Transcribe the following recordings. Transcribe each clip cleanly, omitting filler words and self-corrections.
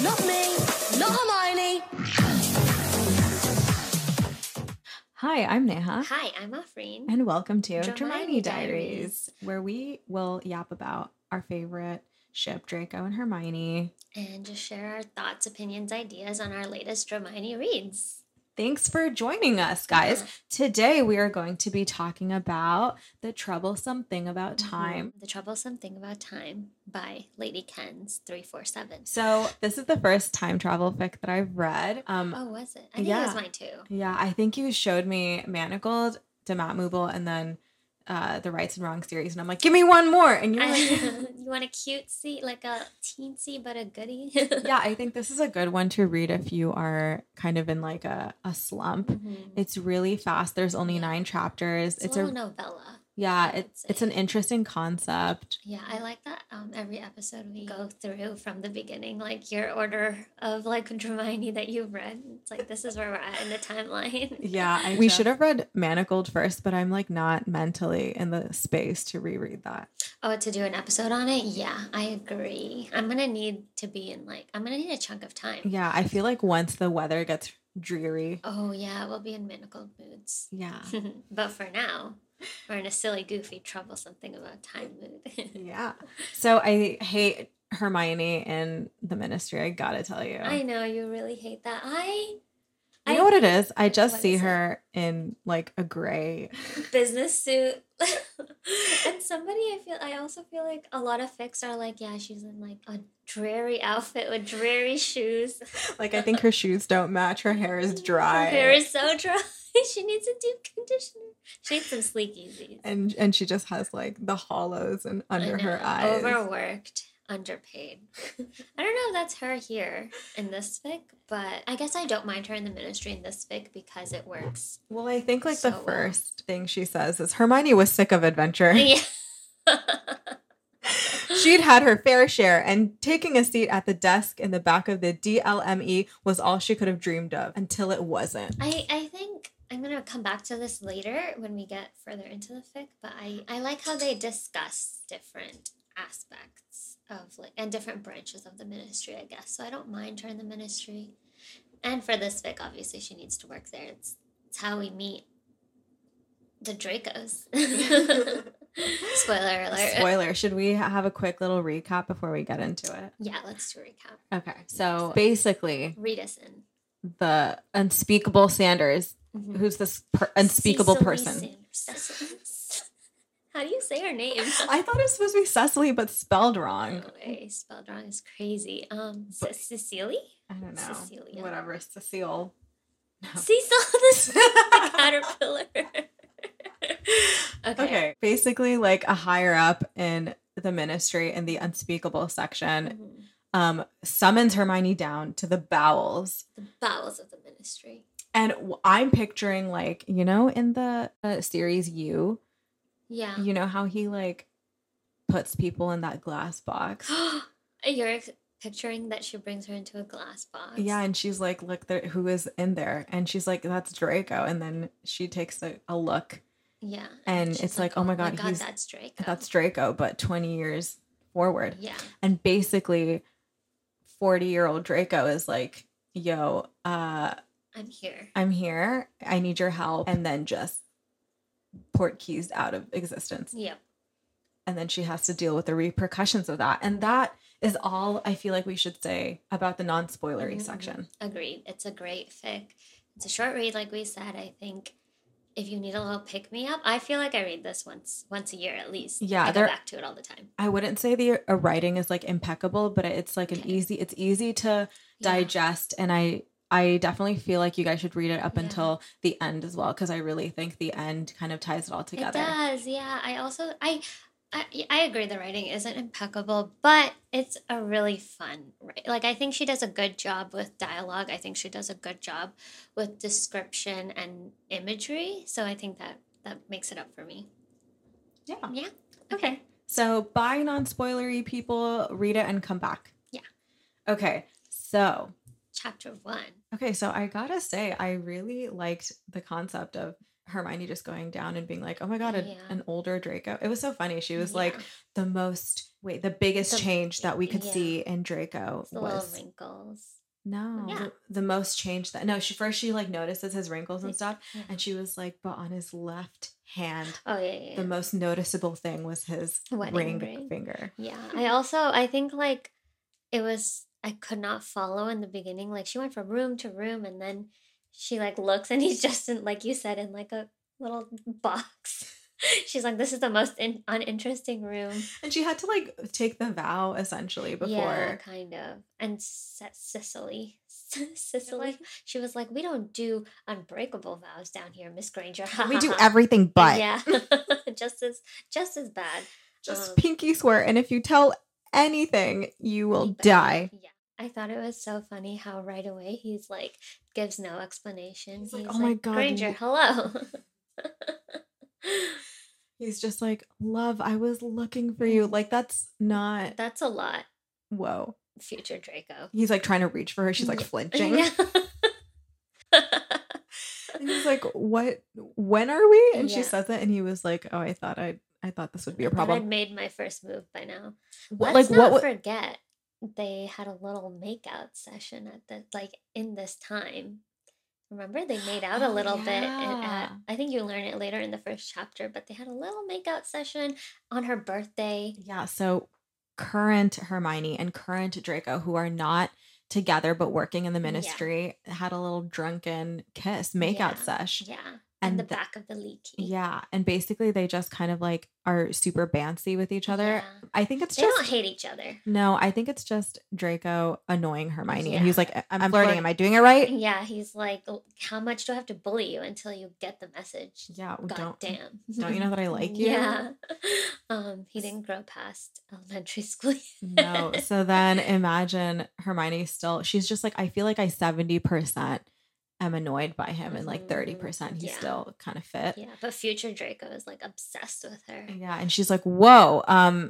Not me, not Hermione. Hi, I'm Neha. Hi, I'm Afreen. And welcome to Hermione Hermione Diaries, where we will yap about our favorite ship, Draco and Hermione. And just share our thoughts, opinions, ideas on our latest Hermione reads. Thanks for joining us, guys. Yeah. Today we are going to be talking about The Troublesome Thing About Time. The Troublesome Thing About Time by Lady Ken's 347. So this is the first time travel fic that I've read. Oh, was it? I think it was mine too. Yeah, I think you showed me Manacled, De Matmobile, and then the Rights and Wrongs series, and I'm like, give me one more, and you're like, You want a cutesy, like a teensy but a goodie? yeah, I think this is a good one to read if you are kind of in like a slump. It's really fast. There's only 9 chapters. It's a little novella. Yeah, it's an interesting concept. Yeah, I like that every episode we go through from the beginning, like your order of like Hermione that you've read. It's like, this is where we're at in the timeline. Yeah, we should have read Manacled first, but I'm like not mentally in the space to reread that. Oh, to do an episode on it? Yeah, I agree. I'm going to need a chunk of time. Yeah, I feel like once the weather gets dreary. Oh, yeah, we'll be in manacled moods. Yeah. But for now, we're in a silly, goofy, troublesome thing about time mood. Yeah. So I hate Hermione in the Ministry, I gotta tell you. I know, you really hate that. You know what it is? I just What see is it? her in like a gray. Business suit. And I also feel like a lot of fics are like, yeah, she's in like a dreary outfit with dreary shoes. Like, I think her shoes don't match. Her hair is dry. Her hair is so dry. She needs a deep conditioner. She needs some sleekies. And she just has like the hollows and under her eyes. Overworked, underpaid. I don't know if that's her here in this fic, but I guess I don't mind her in the Ministry in this fic because it works. Well, I think like So the well. first thing she says is Hermione was sick of adventure. Yeah. She'd had her fair share, and taking a seat at the desk in the back of the DLME was all she could have dreamed of until it wasn't. I think I'm going to come back to this later when we get further into the fic, but I like how they discuss different aspects of like, and different branches of the Ministry, I guess. So I don't mind her in the Ministry. And for this fic, obviously she needs to work there. It's how we meet the Dracos. Spoiler alert. Spoiler. Should we have a quick little recap before we get into it? Yeah, let's do a recap. Okay. So basically, Read us in. the unspeakable Sanders, who's this unspeakable Cecily person. Sanders. How do you say her name? I thought it was supposed to be Cecily, but spelled wrong. No way, spelled wrong is crazy. Cecily? I don't know. Cecilia. Whatever. Cecile. Cecil the caterpillar. Okay. Basically, like a higher up in the Ministry in the unspeakable section summons Hermione down to the bowels. The bowels of the Ministry. And I'm picturing like, you know, in the series You, Yeah. you know how he like puts people in that glass box. You're picturing that she brings her into a glass box. Yeah, and she's like, look, there, who is in there? And she's like, that's Draco. And then she takes a look. Yeah. And she's it's like, oh my God, that's Draco. that's Draco, but 20 years forward. Yeah. And basically 40-year-old Draco is like, yo, I'm here. I'm here. I need your help. And then just Portkeys out of existence. Yep. And then she has to deal with the repercussions of that. And that is all I feel like we should say about the non-spoilery section. Agreed. It's a great fic. It's a short read, like we said. I think if you need a little pick-me-up, I feel like I read this once a year at least. Yeah, I go back to it all the time. I wouldn't say the writing is like impeccable, but it's like it's easy to digest. And I definitely feel like you guys should read it up until the end as well, because I really think the end kind of ties it all together. It does, yeah. I agree the writing isn't impeccable, but it's a really fun, like I think she does a good job with dialogue. I think she does a good job with description and imagery. So I think that makes it up for me. Yeah. Yeah. Okay. So bye, non-spoilery people, read it and come back. Yeah. Okay. So Chapter 1. Okay, so I gotta say, I really liked the concept of Hermione just going down and being like, oh my God, Yeah. an older Draco. It was so funny. She was Yeah. like the biggest change that we could yeah. see in Draco The little was wrinkles. no, Yeah. the most change that no, she like notices his wrinkles and stuff, Yeah. and she was like, but on his left hand, Oh yeah. the most noticeable thing was his Wedding ring finger. Yeah. I think like it was, I could not follow in the beginning. Like she went from room to room and then she like looks and he's just in, like you said, in like a little box. She's like, this is the most uninteresting room. And she had to like take the vow essentially before. Yeah, kind of. And Sicily, she was like, we don't do unbreakable vows down here, Miss Granger. We do everything but. Yeah, just as bad. Just pinky swear, and if you tell anything, you will die. Yeah. I thought it was so funny how right away he's like, gives no explanation. He's like, oh my God. Granger, hello. He's just like, love, I was looking for you. Like, that's a lot. Whoa. Future Draco. He's like trying to reach for her. She's like flinching. Yeah. And he's like, what, when are we? And she Yeah. says it. And he was like, oh, I thought this would be a I'd problem. made my first move by now. What- Let's like, not what- forget they had a little makeout session at the in this time. Remember, they made out a Oh, little bit. yeah. I think you learn it later in the first chapter, but they had a little makeout session on her birthday. Yeah. So current Hermione and current Draco, who are not together but working in the ministry, had a little drunken kiss makeout sesh. Yeah. And in the back of the leaky. Yeah. And basically they just kind of like are super bancy with each other. Yeah. I think it's They just don't hate each other. no, I think it's just Draco annoying Hermione. Yeah. And he's like, I'm flirting. Am I doing it right? Yeah, he's like, how much do I have to bully you until you get the message? Yeah. God damn. Don't you know that I like you? Yeah. He didn't grow past elementary school yet. No. So then imagine Hermione she's just like, I feel like I 70% am annoyed by him and like 30% he's Yeah. still kind of fit. Yeah, but future Draco is like obsessed with her. Yeah. And she's like, whoa,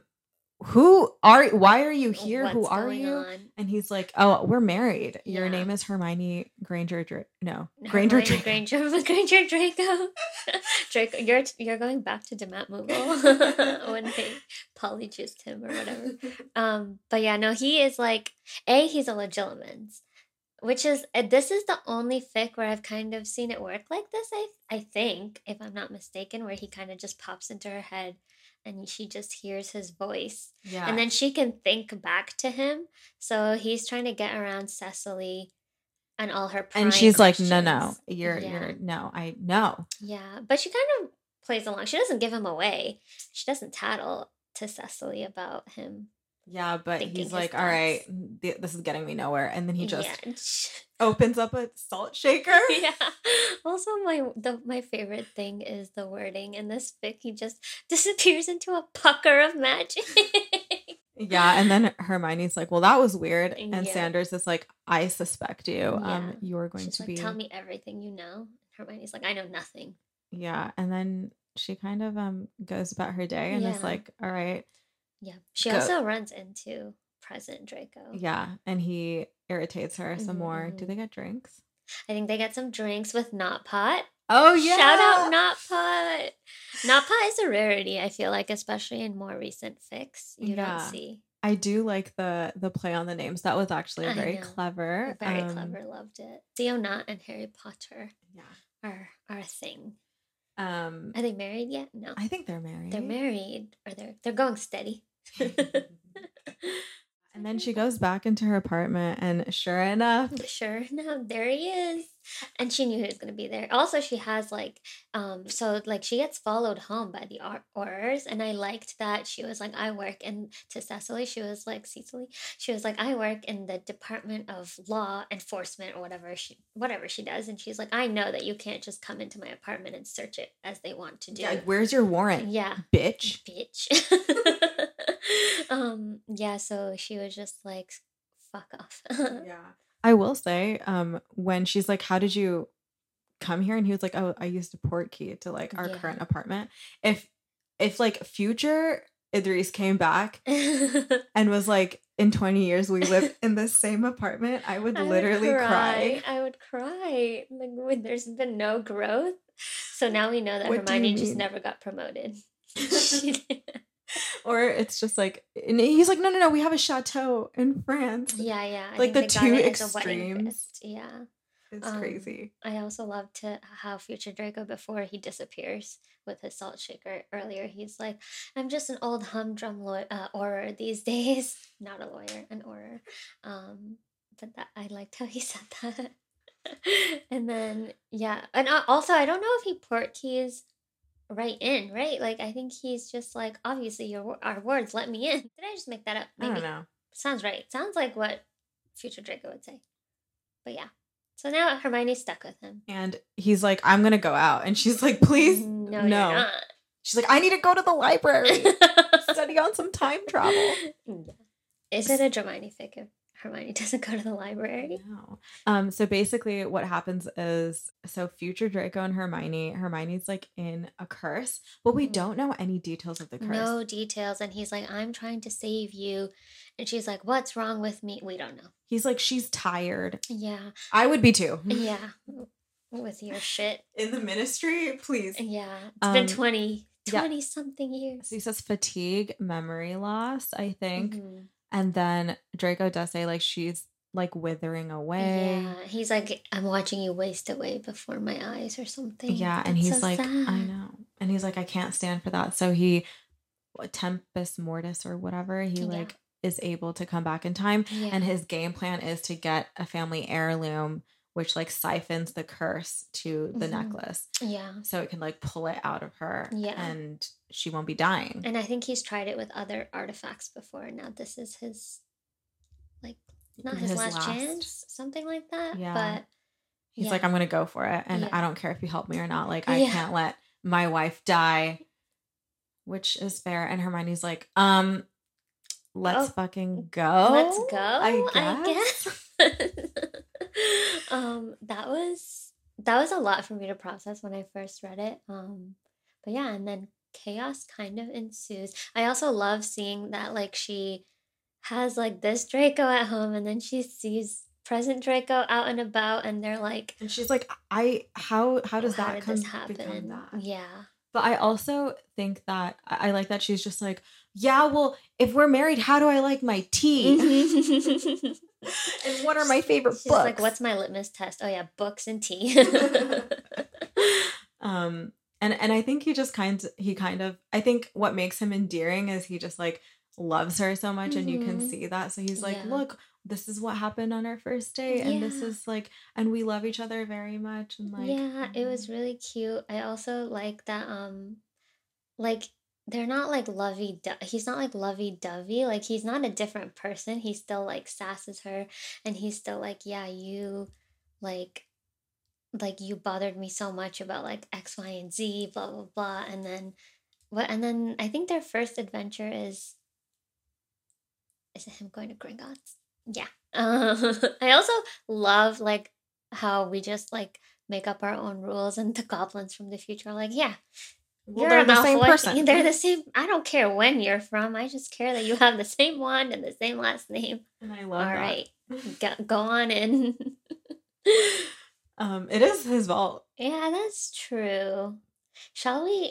why are you here? Who What's are going you? on? And he's like, oh, we're married. Your Yeah. name is Hermione Granger. Granger Hermione Draco. Granger Draco. Draco, you're going back to Demat Moogle when they polyjuiced him or whatever. But yeah, no, he is like, he's a Legilimens, which is, this is the only fic where I've kind of seen it work like this, I think, if I'm not mistaken, where he kind of just pops into her head and she just hears his voice. Yeah. And then she can think back to him. So he's trying to get around Cecily and all her prying and she's like, questions. no, I know. Yeah, but she kind of plays along. She doesn't give him away. She doesn't tattle to Cecily about him. Yeah, but Thinking he's his like, all right, this is getting me nowhere. And then he just Yeah. opens up a salt shaker. Yeah. Also, my favorite thing is the wording in this fic. He just disappears into a pucker of magic. Yeah, and then Hermione's like, well, that was weird. And Yeah. Sanders is like, I suspect you. Yeah. You're going She's to like, be. tell me everything you know. Hermione's like, I know nothing. Yeah, and then she kind of goes about her day and is Yeah. like, all right. Yeah. She Go. also runs into present Draco. Yeah, and he irritates her some more. Do Mhm. they get drinks? I think they get some drinks with Not Pot. Oh yeah! Shout out Not Pot. Not Pot is a rarity, I feel like, especially in more recent fics. You Yeah. don't see. I do like the play on the names. That was actually I very know. clever. Very clever. Loved it. Theo Knott and Harry Potter Yeah. are a thing. Are Are they married yet? No. I think they're married. They're married, or they're going steady. And then she goes back into her apartment, and sure enough, Sure enough, there he is. And she knew he was going to be there. Also, she has so she gets followed home by the Aurors. And I liked that she was like, I work to Cecily, she was like, I work in the Department of Law Enforcement or whatever she does. And she's like, I know that you can't just come into my apartment and search it as they want to do. yeah, where's your warrant? Yeah. Bitch. Yeah, so she was just like, fuck off. Yeah. I will say, when she's like, how did you come here? And he was like, oh, I used a port key to like our Yeah. current apartment. If like future Idris came back and was like, in 20 years we live in the same apartment, I would literally cry. I would cry. Like when there's been no growth. So now we know that What do you Hermione just mean? never got promoted. Or it's just like, and he's like, no, we have a chateau in France. Yeah, yeah. I Like think the they got two it as a wedding extremes. gift. Yeah. It's crazy. I also love to how future Draco, before he disappears with his salt shaker earlier, he's like, I'm just an old humdrum orer these days. Not a lawyer, an orer. But that I liked how he said that. And then, yeah. And also, I don't know if he port keys right in, right? Like, I think he's just like, obviously, our words let me in. Did I just make that up? I don't know. Sounds right. Sounds like what future Draco would say. But yeah. So now Hermione's stuck with him. And he's like, I'm going to go out. And she's like, please, No. You're not. She's like, I need to go to the library. Study on some time travel. Yeah. Is it a Hermione fic if Hermione doesn't go to the library? No. So basically what happens is, so future Draco and Hermione's like in a curse, but we don't know any details of the curse. No details. And he's like, I'm trying to save you. And she's like, what's wrong with me? We don't know. He's like, she's tired. Yeah. I would be too. Yeah. With your shit. In the ministry, please. Yeah. It's been 20 something years. So he says fatigue, memory loss, I think. Mm-hmm. And then Draco does say like she's like withering away. Yeah. He's like, I'm watching you waste away before my eyes or something. Yeah. And he's so like, sad. I know. And he's like, I can't stand for that. So he, Tempus Mortis or whatever, he like is able to come back in time. Yeah. And his game plan is to get a family heirloom, which like siphons the curse to the necklace. Yeah. So it can like pull it out of her. Yeah. And she won't be dying. And I think he's tried it with other artifacts before. Now this is his, like, not his last chance, something like that. Yeah. But he's like, I'm going to go for it. And I don't care if you help me or not. Like, I can't let my wife die, which is fair. And Hermione's like, let's fucking go. Let's go. I guess. That was a lot for me to process when I first read it. But yeah, and then chaos kind of ensues. I also love seeing that like she has like this Draco at home, and then she sees present Draco out and about, and they're like, and she's like, how does that happen? That? Yeah. But I also think that I like that she's just like, yeah, well, if we're married, how do I like my tea? And what are my favorite books? Like, what's my litmus test? Oh yeah, books and tea. And I think he kind of I think what makes him endearing is he just like loves her so much, and you can see that. So he's like, look, this is what happened on our first date, and this is like, and we love each other very much, and like, it was really cute. I also like that like they're not like he's not like lovey-dovey, like he's not a different person. He still like sasses her, and he's still like, yeah, you like you bothered me so much about like X, Y, and Z, blah blah blah. And then I think their first adventure is it him going to Gringotts? Yeah. I also love like how we just like make up our own rules, and the goblins from the future are like, yeah, well, they're the same person. They're the same. I don't care when you're from. I just care that you have the same wand and the same last name. And I love that. All right, go on in. It is his fault. Yeah, that's true. Shall we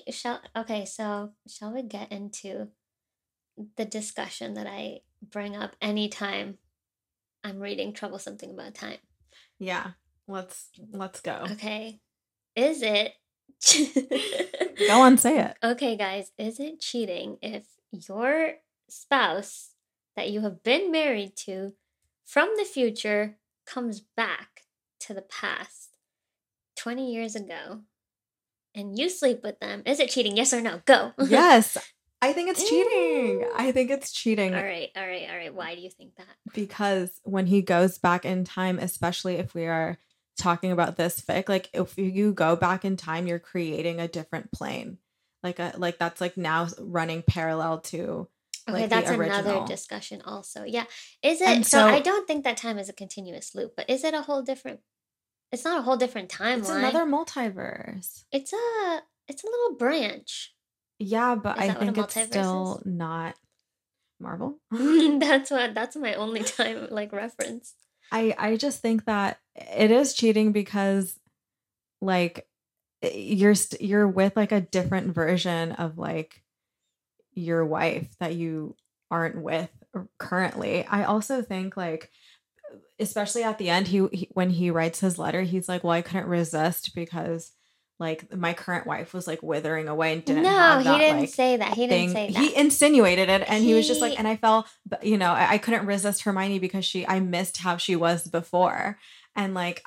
get into the discussion that I bring up anytime I'm reading Troublesome Thing About Time? Yeah, let's go. Okay. Is it go on, say it. Okay, guys, is it cheating if your spouse that you have been married to from the future comes back to the past 20 years ago and you sleep with them? Is it cheating? Yes or no? Go. Yes. I think it's cheating. I think it's cheating. All right. Why do you think that? Because when he goes back in time, especially if we are talking about this fic, like if you go back in time, you're creating a different plane. Like that's like now running parallel to like that's the original. Another discussion also. Yeah. Is it so I don't think that time is a continuous loop, but is it a whole different it's not a whole different timeline. It's another multiverse. It's a little branch. Yeah, but I think it's still not. Marvel. That's my only time like reference. I just think that it is cheating because like you're with like a different version of like your wife that you aren't with currently. I also think like especially at the end he when he writes his letter, he's like, well, I couldn't resist because like my current wife was like withering away and didn't No, have he that didn't like say that. He didn't thing. say He that. insinuated it, and he was just like, He and I felt, you know, I couldn't resist Hermione because I missed how she was before, and like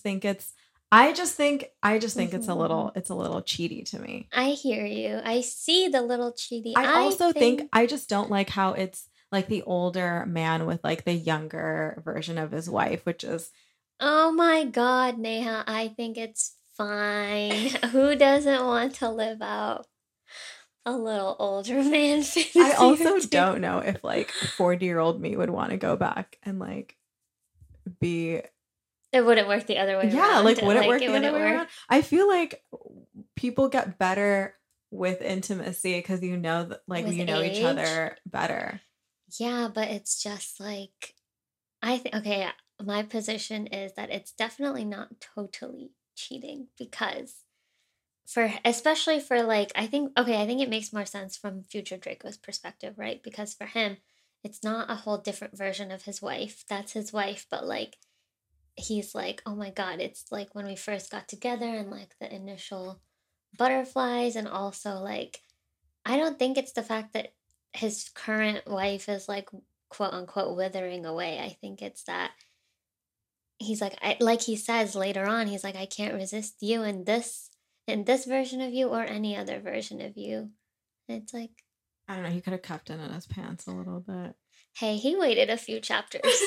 I just think Mhm. it's a little cheaty to me. I hear you. I see the little cheaty. I I also think think I just don't like how it's like the older man with like the younger version of his wife, which is oh my god, Neha, I think it's fine. Who doesn't want to live out a little older man I fantasy or also two? don't know if like 40-year-old me would want to go back and like be It wouldn't work the other way yeah, around. like would it Like work it the other wouldn't way work. around? I feel like people get better with intimacy because you know that like With you know each age. other better. Yeah, but it's just like I think okay, my position is that it's definitely not totally cheating because for especially for like I think it makes more sense from future Draco's perspective, right? Because for him, it's not a whole different version of his wife. That's his wife, but like he's like, "Oh my god, it's like when we first got together and like the initial butterflies and also like I don't think it's the fact that his current wife is like quote unquote withering away. I think it's that he's like like he says later on, he's like I can't resist you in this version of you or any other version of you. And it's like, I don't know. He could have kept it in his pants a little bit. hey, he waited a few chapters.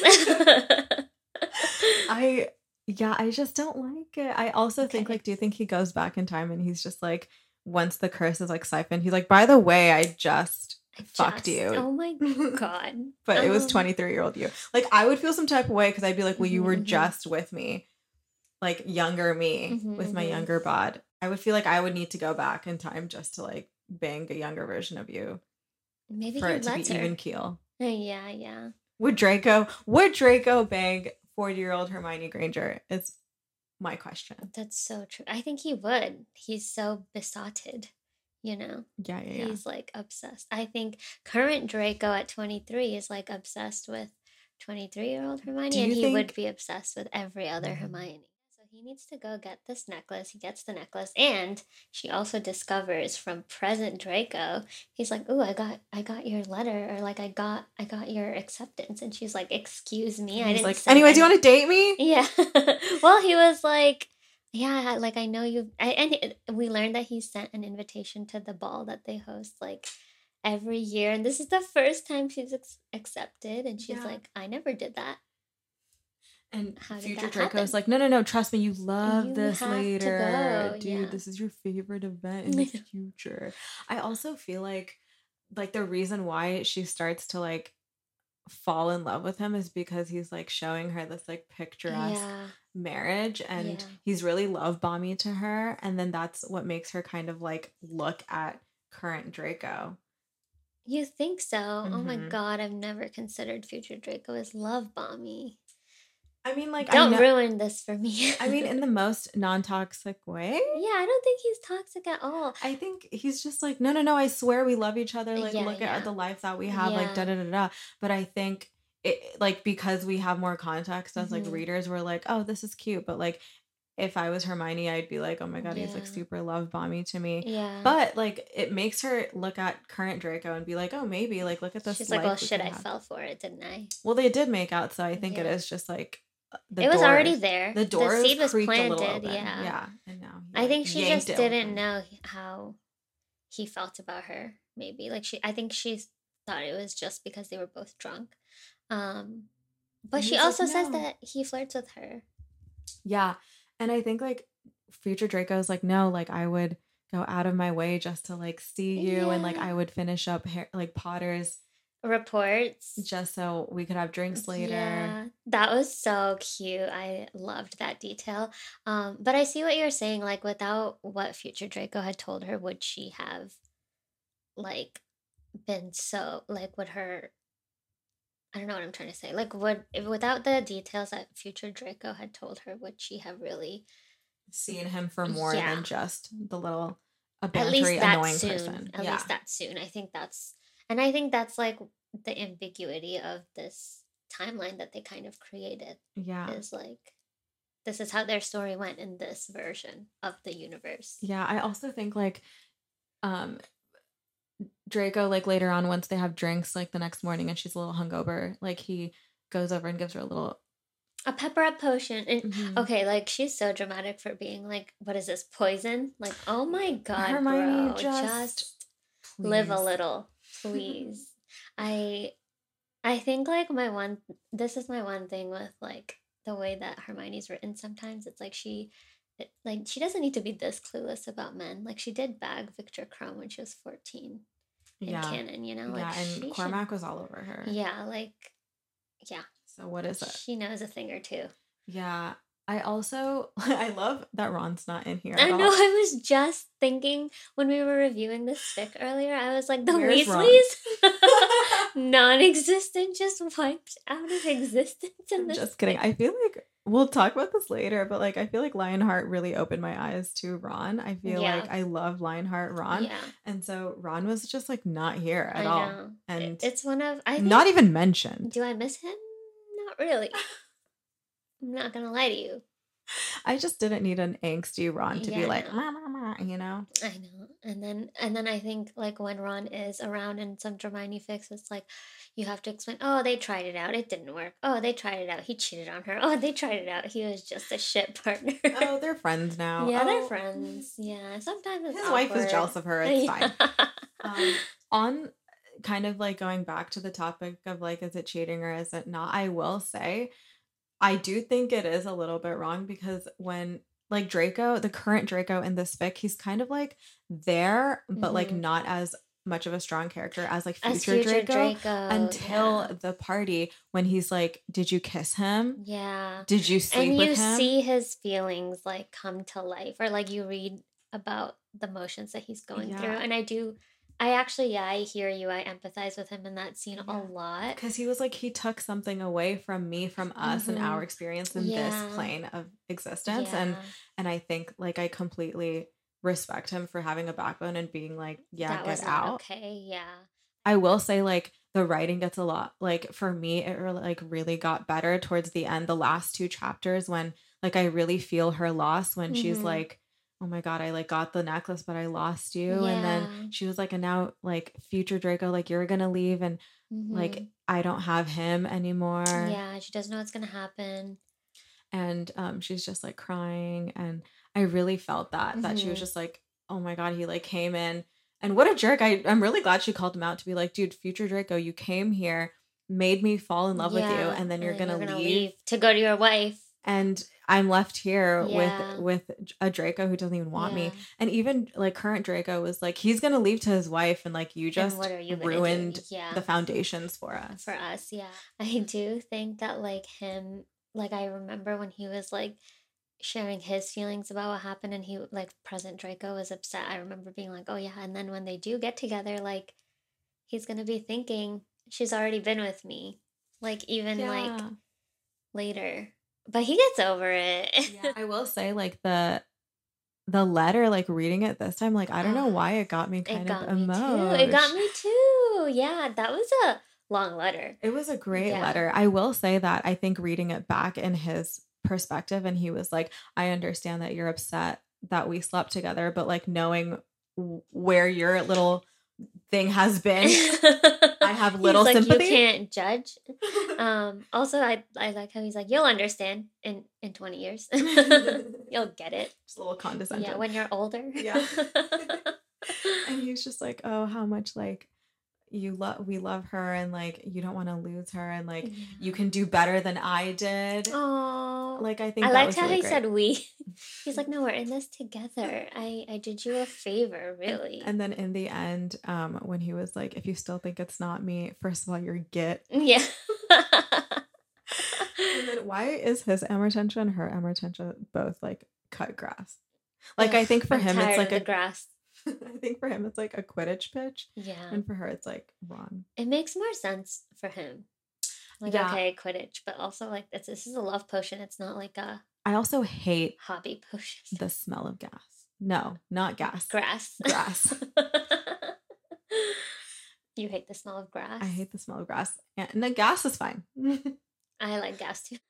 I yeah, I just don't like it. I also think Okay. like, do you think he goes back in time and he's just like, once the curse is like siphoned, he's like, by the way, I just I fucked just you. oh my god. But it was 23-year-old you. Like I would feel some type of way because I'd be like, well, you were Mhm, just with me, like younger me mhm, with my mhm. younger bod. I would feel like I would need to go back in time just to like bang a younger version of you Maybe for he it to lets be even her. keel. Yeah, yeah. Would Draco bang 40-year-old Hermione Granger? Is my question. That's so true. I think he would. He's so besotted, you know? Yeah, yeah, yeah. He's like obsessed. I think current Draco at 23 is like obsessed with 23-year-old Do Hermione, and you he would think be obsessed with every other Hermione. So he needs to go get this necklace. He gets the necklace, and she also discovers from present Draco, he's like, "Ooh, I got your letter, or like I got your acceptance." And she's like, "Excuse me, and I he's didn't like, send anyway, do you any." want to date me? Yeah. Well, he was like, yeah, like I know you. We learned that he sent an invitation to the ball that they host like every year, and this is the first time she's accepted, and she's Yeah. like, I never did that. And How did future that Draco's happen? like, no, no, no, trust me, you love You this have to go. later. Dude, Yeah. this is your favorite event in the future. I also feel like the reason why she starts to like fall in love with him is because he's like showing her this like picturesque Yeah. marriage and Yeah. he's really love bomby to her, and then that's what makes her kind of like look at current Draco. You think so? Oh my Hmm. god, I've never considered future Draco as love bomby. I mean, like I Don't know, ruin this for me. I mean in the most non-toxic way. Yeah, I don't think he's toxic at all. I think he's just like, no, no, no, I swear we love each other. Like, Yeah, look at yeah. the life that we have, like, da Yeah. da da da. But I think it, like, because we have more context as like Mhm. readers, we're like, oh, this is cute. But like, if I was Hermione, I'd be like, oh my God, he's like Yeah. super love bomby to me. Yeah. But like, it makes her look at current Draco and be like, oh, maybe, like, look at this She's like, "Well, life we shit, could I have. fell for it, didn't I?" Well, they did make out. So I think it Yeah. is just like It was already the there. The doors seed was creaked a little planted, open. yeah. Yeah. And now he I like think she yanked just it with didn't him. know how he felt about her, maybe. Like I think she thought it was just because they were both drunk. Um, but And she he's like, also says no. that he flirts with her. Yeah. And I think like future Draco's like, no, like I would go out of my way just to like see you and like Yeah. I would finish up like Potter's Reports. just so we could have drinks later. Yeah, that was so cute. I loved that detail. But I see what you're saying. Like, without what future Draco had told her, would she have like been so like would her I don't know what I'm trying to say. Like would without the details that future Draco had told her, would she have really Seeing him for more yeah. than just the little a At least bantery, that annoying soon. person. At Yeah. least that soon. I think that's like the ambiguity of this timeline that they kind of created Yeah. is like this is how their story went in this version of the universe. Yeah. I also think like Draco, like later on, once they have drinks, like the next morning and she's a little hungover, like he goes over and gives her a little A pepper up potion. And Mhm. okay, like she's so dramatic for being like, what is this, poison? Like, oh my god, Hermione, bro. just Live a please. little, please. I think like this is my one thing with like the way that Hermione's written sometimes. It's like she doesn't need to be this clueless about men. Like she did bag Victor Crumb when she was 14 in Yeah. canon, you know? Like Yeah, and Cormac was all over her. yeah, like yeah. So what is it? She knows a thing or two. Yeah. I also I love that Ron's not in here. I at know. all. I was just thinking when we were reviewing this fic earlier. I was like, the Where's Ron? Weasleys, non-existent, just wiped out of existence in this. Just kidding. I feel like we'll talk about this later, but like I feel like Lionheart really opened my eyes to Ron. I feel Yeah. like I love Lionheart Ron. Yeah, And so Ron was just like not here at I all. know. And It's one of I think, not even mentioned. Do I miss him? Not really. I'm not gonna lie to you. I just didn't need an angsty Ron to be Yeah, like, no. "Mah, mah, mah," you know? I know. And then I think like when Ron is around in some Hermione fix, it's like you have to explain, oh, they tried it out. It didn't work. Oh, they tried it out. He cheated on her. Oh, they tried it out. He was just a shit partner. Oh, they're friends now. Yeah, they're Oh, friends. Yeah. Sometimes it's his wife is awkward. jealous of her. It's fine. Yeah. On kind of like going back to the topic of like, is it cheating or is it not? I will say, I do think it is a little bit wrong because when like Draco, the current Draco in this fic, he's kind of like there, but like Mhm. not as much of a strong character as like As future future Draco, until yeah. the party when he's like, "Did you kiss him? Yeah. Did you sleep And you with him?" see his feelings like come to life, or like you read about the motions that he's going through. Yeah. And I actually, yeah, I hear you. I empathize with him in that scene a Yeah. lot. Because he was like, he took something away from me, from us, and our experience in Yeah. this plane of existence. And I think like I completely respect him for having a backbone and being like, yeah, that get was not out. okay. Yeah. I will say like the writing gets a lot like for me it really got better towards the end, the last two chapters when like I really feel her loss when she's Mhm. like, oh my god, I like got the necklace but I lost you. And Yeah. then she was like, and now like future Draco, like you're gonna leave and like Mhm. I don't have him anymore. Yeah, she doesn't know what's gonna happen. And she's just like crying and I really felt that she was Mhm. just like, oh my god, he like came in and what a jerk. I'm really glad she called him out to be like, dude, future Draco, you came here, made me fall in love with you, Yeah, and then you're gonna leave leave to go to your wife. and I'm left here Yeah. with a Draco who doesn't even want me. Yeah. And even like current Draco was like, he's gonna leave to his wife and like you And just what are you gonna do? ruined Yeah. the foundations for us. For us, yeah. I do think that like him, like I remember when he was like sharing his feelings about what happened and he like present Draco was upset. I remember being like, oh yeah, and then when they do get together, like he's gonna be thinking, she's already been with me. Like even like Yeah. later. But he gets over it. Yeah, I will say like the letter, like reading it this time, like I don't know why it got me It kind got of me too. emotional. It got me too. Yeah, that was a long letter. It was a great Yeah. letter. I will say that I think reading it back in his perspective, and he was like, I understand that you're upset that we slept together, but like knowing where your little thing has been, I have little He's like, sympathy. you can't judge. Also, I like how he's like, you'll understand in 20 years. You'll get it. Just a little condescension. Yeah, when you're older. Yeah. And he's just like, oh, how much like we love her and like you don't want to lose her and like you can do better than I did. Oh, Like I think I that liked was how really he great. said we. He's like, no, we're in this together. I did you a favor, really. And then in the end, when he was like, if you still think it's not me, first of all, you're git. Yeah. And then why is his Amortentia and her Amortentia both like cut grass? Like I think for I'm him tired it's like of the grass. I think for him it's like a Quidditch pitch, Yeah. and for her it's like Ron. It makes more sense for him. Like, Yeah. okay, Quidditch, but also like this is a love potion. It's not like a I also hate hobby potion. the smell of gas. No, not gas. Grass. Grass. You hate the smell of grass? I hate the smell of grass. Yeah, and the gas is fine. I like gas too.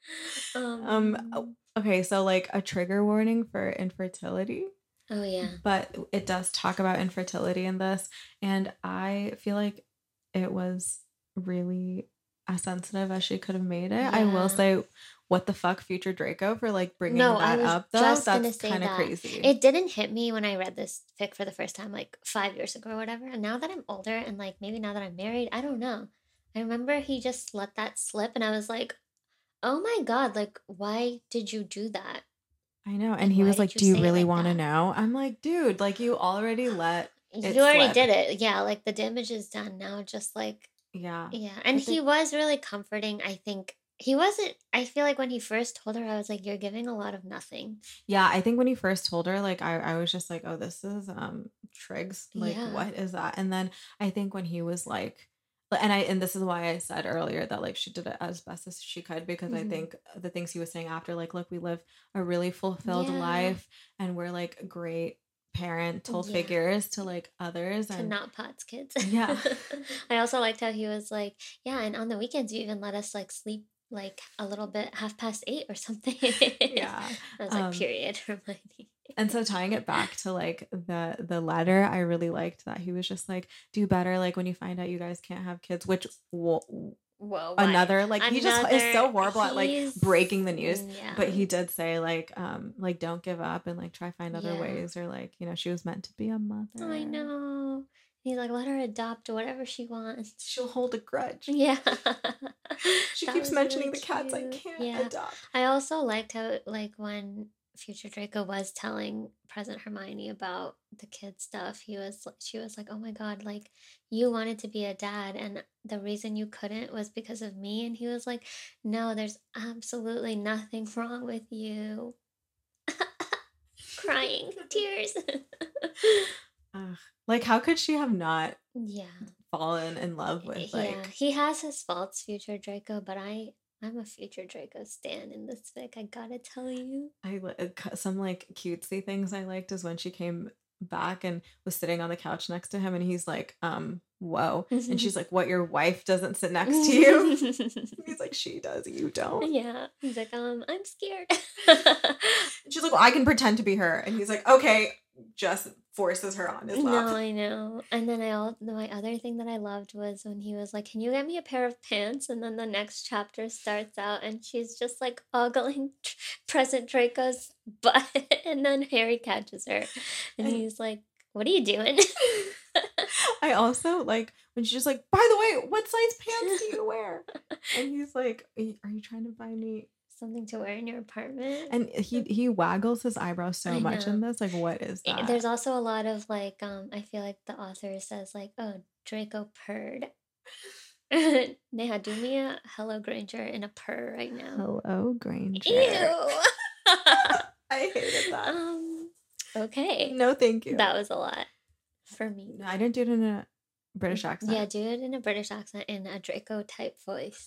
Okay, so like a trigger warning for infertility. Oh yeah. But it does talk about infertility in this, and I feel like it was really as sensitive as she could have made it. I will Yeah. say, what the fuck, future Draco, for like bringing No, I that was up though. just gonna That's say kind of that. crazy. It didn't hit me when I read this fic for the first time, like 5 years ago or whatever. And now that I'm older and like maybe now that I'm married, I don't know. I remember he just let that slip, and I was like, oh my God, like, why did you do that? I know, Like, and he why was did like, you "Do you say it really like want to that?" know?" I'm like, "Dude, like you already let it You already slip." did it. Yeah, like the damage is done now. Just like, Yeah, yeah. And But he was really comforting. I think he wasn't, I feel like when he first told her, I was like, you're giving a lot of nothing. yeah. I think when he first told her, like, I was just like, "Oh, this is Triggs. Like, Yeah. what is that?" And then I think when he was like, and this is why I said earlier that like she did it as best as she could, because I Mhm. think the things he was saying after, like, look, we live a really fulfilled Yeah. life, and we're like great parental Yeah. figures to like others, To and not Pot's kids. yeah. I also liked how he was like, yeah, and on the weekends you even let us like sleep like a little bit 8:30 or something. Yeah. I was like, period, Hermione. And so tying it back to like the letter, I really liked that he was just like, do better like when you find out you guys can't have kids, which Whoa, why? another like he just is so horrible at like he's- breaking the news. Yeah. But he did say like don't give up and like try find other Yeah. ways, or like, you know, she was meant to be a mother. I know. He's like, let her adopt whatever she wants. She'll hold a grudge. Yeah. She That keeps was mentioning really the cats I cute. can't Yeah. adopt. I also liked how, like, when future Draco was telling present Hermione about the kid stuff, she was like, oh my God, like, you wanted to be a dad, and the reason you couldn't was because of me. And he was like, no, there's absolutely nothing wrong with you. Crying, tears. Ugh. Like, how could she have not Yeah. fallen in love with Yeah, like he has his faults, future Draco, but I'm a future Draco stan in this fic, I gotta tell you. some like cutesy things I liked is when she came back and was sitting on the couch next to him, and he's like, whoa. And she's like, what, your wife doesn't sit next to you? He's like, she does, you don't. Yeah. He's like, I'm scared. And she's like, well, I can pretend to be her. And he's like, okay, just forces her on his lap. No, I know. And then my other thing that I loved was when he was like, can you get me a pair of pants? And then the next chapter starts out and she's just like ogling present Draco's butt. And then Harry catches her and he's like, what are you doing? I also like when she's like, by the way, what size pants do you wear? And he's like, are you trying to buy me something to wear in your apartment? And he waggles his eyebrows so I much know. in this. Like, what is that? There's also a lot of like, I feel like the author says like, oh, Draco purred. Neha, do me a Hello Granger in a purr right now. Hello, Granger. Ew. I hated that. Okay. No, thank you. That was a lot for me. No, I didn't do it in a British accent. Yeah, do it in a British accent in a Draco type voice.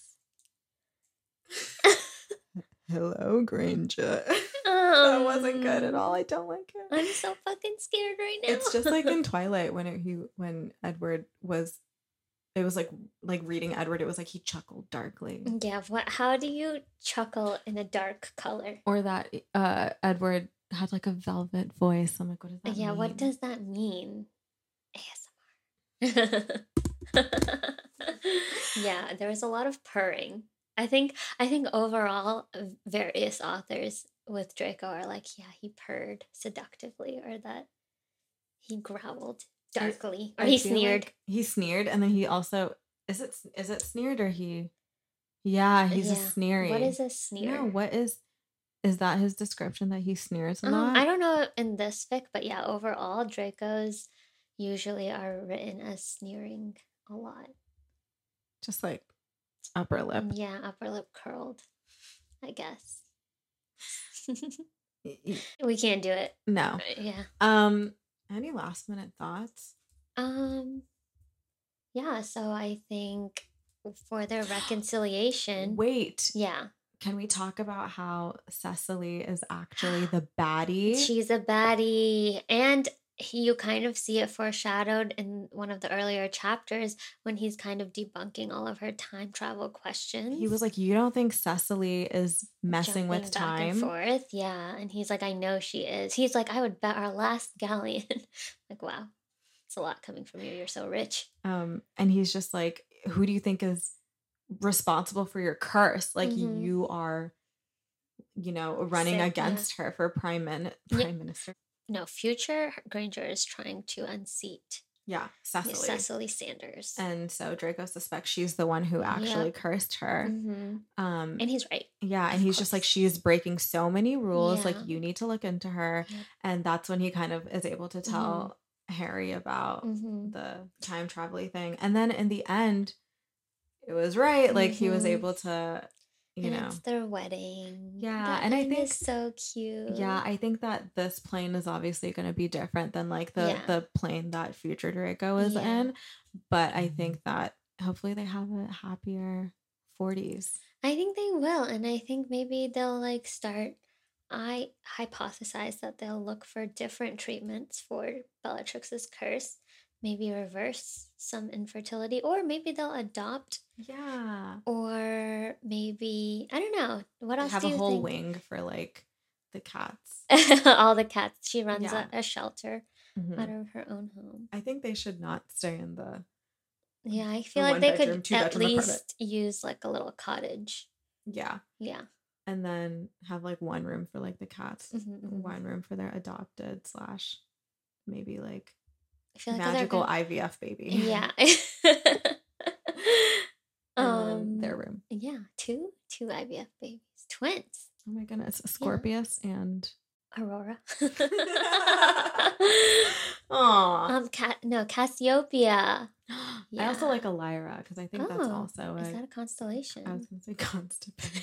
Hello, Granger. That wasn't good at all. I don't like it. I'm so fucking scared right now. It's just like in Twilight when Edward was, it was like reading Edward. It was like he chuckled darkly. Yeah. How do you chuckle in a dark color? Or that Edward had like a velvet voice. I'm like, what does that mean? Yeah, what does that mean? ASMR. Yeah, there was a lot of purring. I think overall various authors with Draco are like, yeah, he purred seductively, or that he growled darkly, or he sneered. Like he sneered, and then he also is it sneered or he? Yeah, he's a sneering. What is a sneer? No, what is that his description that he sneers a lot? I don't know in this fic, but yeah, overall Dracos usually are written as sneering a lot. Just like upper lip. Yeah, upper lip curled, I guess. We can't do it. No. Yeah. Any last minute thoughts? Yeah, so I think for their reconciliation, Wait, yeah, can we talk about how Cecily is actually the baddie? she's a baddie. And you kind of see it foreshadowed in one of the earlier chapters when he's kind of debunking all of her time travel questions. He was like, "You don't think Cecily is messing with Jumping back and time?" forth. Yeah. And he's like, I know she is. He's like, I would bet our last galleon. Like, wow, it's a lot coming from you. You're so rich. And he's just like, "Who do you think is responsible for your curse? Like Mhm. you are, running Sick, yeah. against her for prime minister." No, future Granger is trying to unseat Yeah, Cecily. Cecily Sanders. And so Draco suspects she's the one who actually cursed her. Mhm. And he's right. Yeah, and he's just like, she's breaking so many rules. Like, Yeah. you need to look into her. Yep. And that's when he kind of is able to tell Harry about Mhm. the time traveling thing. And then in the end, it was right. Like, he was able to, and it's their wedding. Yeah, The and I end think is so cute. Yeah, I think that this plane is obviously going to be different than like the plane that future Draco is in, but I think that hopefully they have a happier 40s. I think they will, and I think maybe they'll like start. I hypothesize that they'll look for different treatments for Bellatrix's curse, maybe reverse some infertility, or maybe they'll adopt. Yeah. Or maybe I don't know. What else Have do a you whole think? wing for like the cats. All the cats. She runs Yeah. a shelter Mhm. out of her own home. I think they should not stay in the Yeah, I feel like they one-bedroom, could at two-bedroom apartment. least use like a little cottage. Yeah. Yeah. And then have like one room for like the cats, Mhm. one room for their adopted / maybe like I feel like magical IVF baby. Yeah. And then their room. Yeah, two IVF babies, twins. Oh my goodness, Scorpius and Aurora. Aw. Cassiopeia. I also like Elira because I think that's also Is that a constellation? I was gonna say constipation.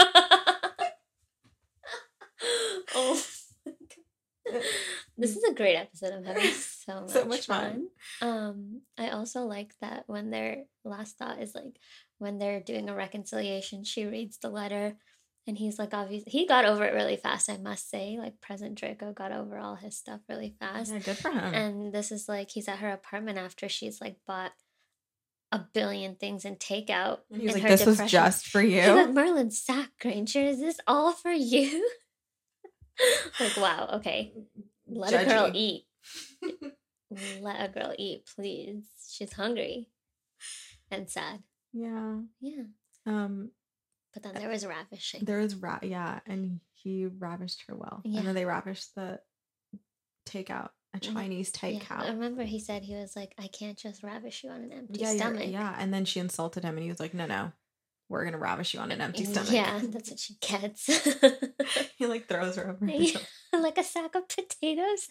Oh my God. This is a great episode. I'm having so much fun. I also like that when their last thought is like when they're doing a reconciliation, she reads the letter and he's like, obviously, he got over it really fast, I must say. Like, President Draco got over all his stuff really fast. Yeah, good for him. And this is like, he's at her apartment after she's like bought a billion things in takeout. And he's like, this was just for you. He's like, Merlin Sack, Granger, is this all for you? Like, wow, okay. Let a girl eat. Let a girl eat, please. She's hungry and sad. Yeah. Yeah. But then there was ravishing. There was and he ravished her well. Yeah. And then they ravished the takeout, a Chinese takeout. I remember he said, he was like, I can't just ravish you on an empty stomach. Yeah. And then she insulted him and he was like, no, we're gonna ravish you on an empty stomach. Yeah, that's what she gets. He like throws her over like a sack of potatoes.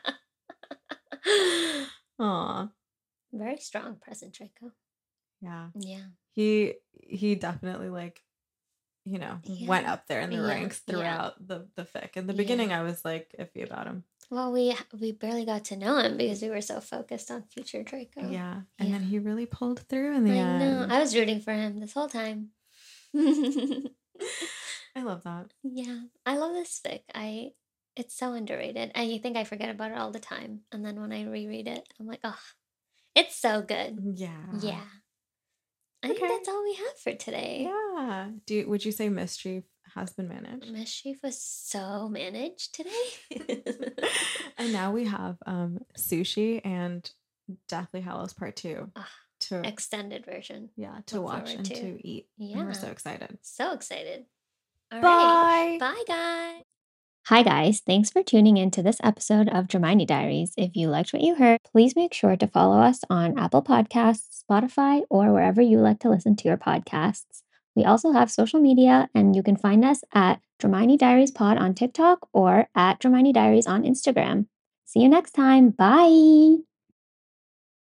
Aw. Very strong present, Draco. Yeah. Yeah. He definitely like, went up there in the ranks throughout the fic. In the beginning, I was like iffy about him. Well, we barely got to know him because we were so focused on future Draco. Yeah. And then he really pulled through in the end. I know. I was rooting for him this whole time. I love that. Yeah. I love this fic. It's so underrated. I think I forget about it all the time. And then when I reread it, I'm like, oh, it's so good. Yeah. Yeah. I think that's all we have for today. Yeah. Would you say Mischief has been managed? Mischief was so managed today. And now we have Sushi and Deathly Hallows Part 2. To extended version. Yeah, to watch and to eat. Yeah. And we're so excited. So excited. All Bye. right. Bye, guys. Hi, guys. Thanks for tuning in to this episode of Dramione Diaries. If you liked what you heard, please make sure to follow us on Apple Podcasts, Spotify, or wherever you like to listen to your podcasts. We also have social media, and you can find us at Dramione Diaries Pod on TikTok or at Dramione Diaries on Instagram. See you next time. Bye.